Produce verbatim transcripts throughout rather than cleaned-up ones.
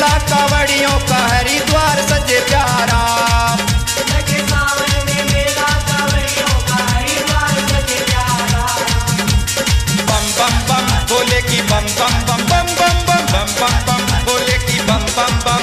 मेला कावड़ियों का हरिद्वार सजे प्यारा। लगे सावन में मेला कावड़ियों का हरिद्वार सजे प्यारा। बम बम बम बोले की बम बम बम बम बम बम बम बम बम बोले की बम बम बम।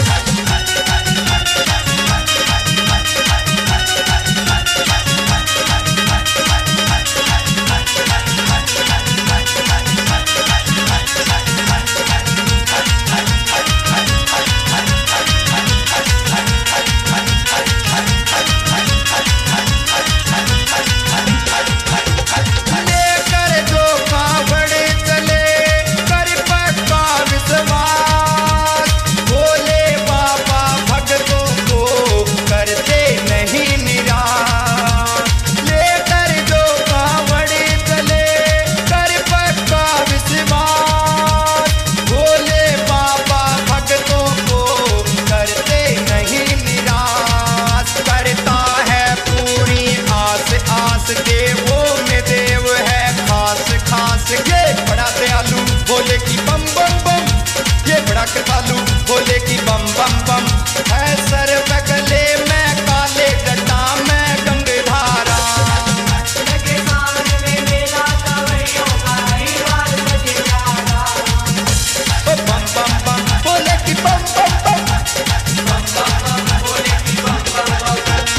बोले की बम बम बम ये बड़ा कृपालु बोले की बम बम बम है सर बगले में काले डटा में गंगधारा। लगे सावन में मेला कावड़ियों का हरिद्वार सजे प्यारा। ओ बम बम बम बोले की बम बम बम बम बम बम बोले की बम बम बम।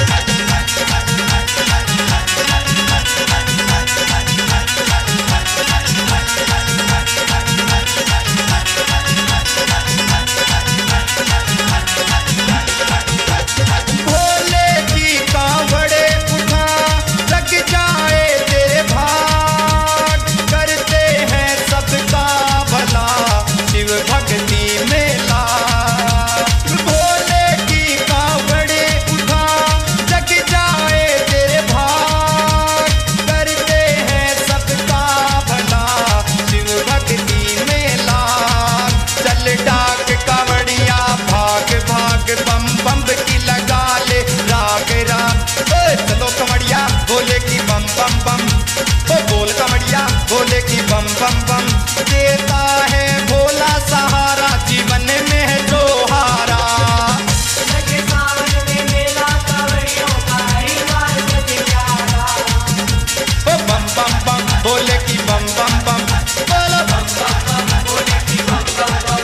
बोले की बम बम बम ओ बोल कमड़िया बोले की बम बम बम देता है भोला सहारा जीवन में है जो हारा। लगे सावन में मेला कावड़ियों का हरिद्वार सजे प्यारा। ओ बम बम बम बोले की बम बम बम बोलो बम बम बम बोले की बम बम बम।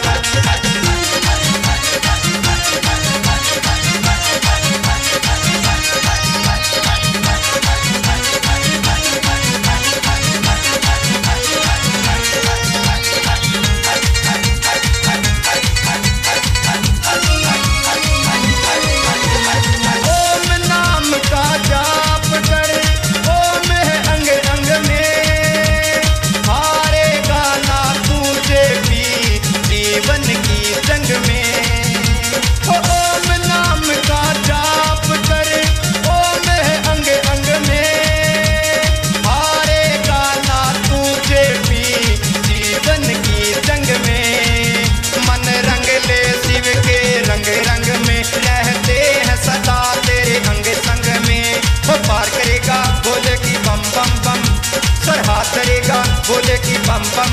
बोले की बम बम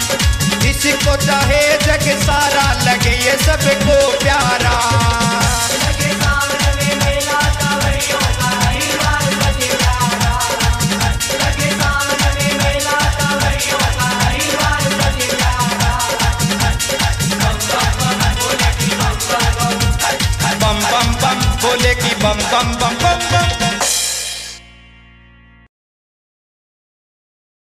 बम इसको चाहे जग सारा लगे ये सबको प्यारा।